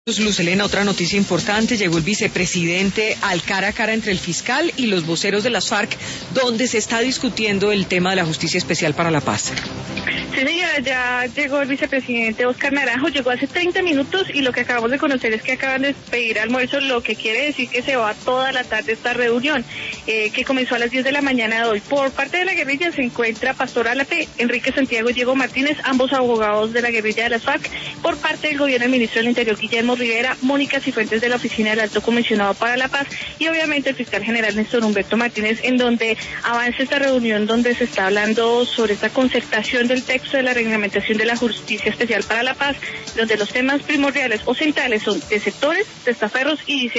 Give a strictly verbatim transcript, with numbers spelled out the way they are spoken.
Luz Helena, otra noticia importante, llegó el vicepresidente al cara a cara entre el fiscal y los voceros de las FARC, donde se está discutiendo el tema de la Justicia Especial para la Paz. Sí, señora, ya llegó el vicepresidente Oscar Naranjo, llegó hace treinta minutos y lo que acabamos de conocer es que acaban de pedir almuerzo, lo que quiere decir que se va toda la tarde esta reunión, eh, que comenzó a las diez de la mañana de hoy. Por parte de la guerrilla se encuentra Pastor Álate, Enrique Santiago y Diego Martínez, ambos abogados de la guerrilla de las FARC. Por parte del gobierno, el ministro del Interior, Guillermo Rivera, Mónica Cifuentes de la Oficina del Alto Comisionado para la Paz y obviamente el fiscal general Néstor Humberto Martínez, en donde avanza esta reunión donde se está hablando sobre esta concertación del texto de la reglamentación de la Justicia Especial para la Paz, donde los temas primordiales o centrales son de sectores, testaferros y